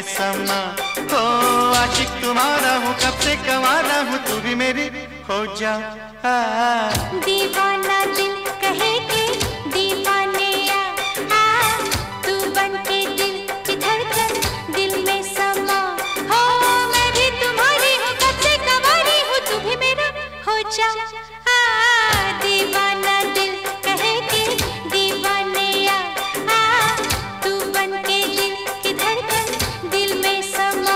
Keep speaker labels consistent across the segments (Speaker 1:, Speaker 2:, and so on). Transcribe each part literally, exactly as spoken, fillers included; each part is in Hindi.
Speaker 1: समा। हो आशिक तुम्हारा हूँ, कब से कवारा हूँ, तू भी मेरी हो जा।
Speaker 2: दीवाना दिल कहे कि दीवाने आ, आ तू बन के दिल की धड़कन दिल में समा। हो मैं भी तुम्हारी हूँ, कब से कवारी हूँ, तू भी मेरा हो जा। दीवाना दिल कहे कि दीवाने आ, आ तू बन के दिल की धड़कन दिल में समा।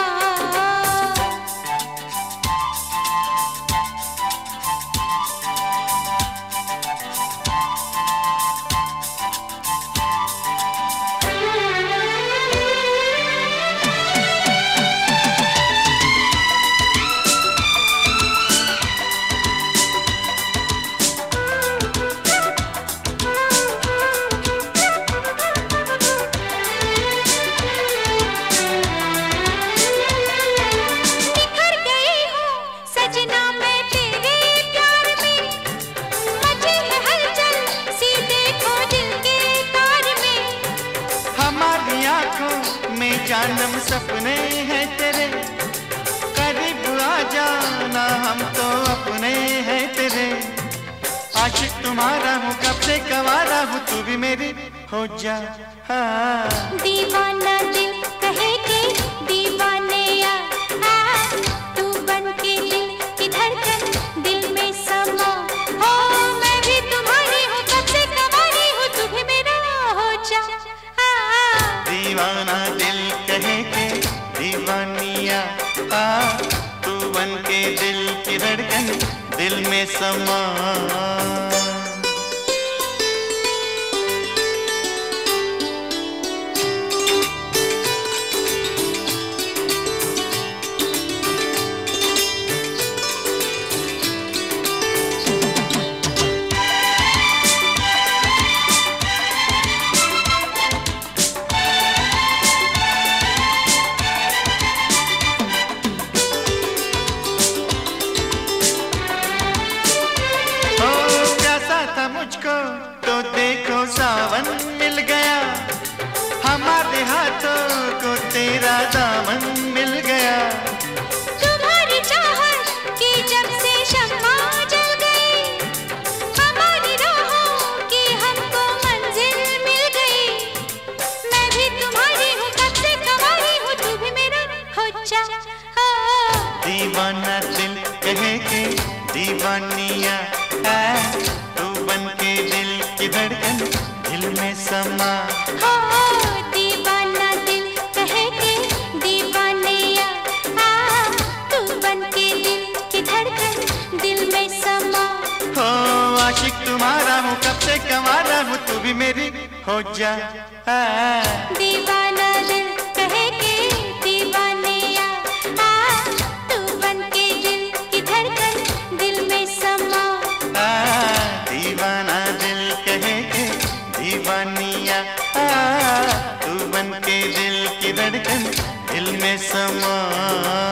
Speaker 1: जानम सपने हैं तेरे, करीब आ जाना, हम तो अपने हैं तेरे। आशिक तुम्हारा हूँ, कब से कवारा हूँ, तू भी मेरी हो जा। हाँ
Speaker 2: दीवाना दिल कहे कि दीवाने आ, आ तू बन के दिल की धड़कन दिल में समा। हो मैं भी तुम्हारी हूँ, कब से कवारी हूँ, तू भी मेरा हो जा।
Speaker 1: दीवाना दिल कहे के दीवानिया, आ तू बन के दिल की धड़कन दिल में समा। मुझको तो देखो सावन मिल गया, हमारे हाथों को तेरा दामन मिल गया।
Speaker 2: तुम्हारी चाहत की जब से शम्मा जल गई, हमारी राहों की हमको मंजिल मिल गई। मैं भी तुम्हारी हूँ, कब से कवारी हूँ, तू भी मेरा हो जा।
Speaker 1: दीवाना दिल कहे के दीवानिया, बन के दिल की धड़कन दिल में समा।
Speaker 2: हो दीवाना दिल कहे कि दीवाने आ, आ तू बन के दिल की धड़कन दिल में समा।
Speaker 1: हो आशिक तुम्हारा हूँ, कब से कवारा हूँ, तू भी मेरी हो जा।
Speaker 2: दीवाना दिल कहे कि दीवाने आ, आ तू बन के दिल की धड़कन दिल में समा।
Speaker 1: दीवाना दिल कहे के दीवानिया, आ तू बन के दिल की धड़कन दिल में समा।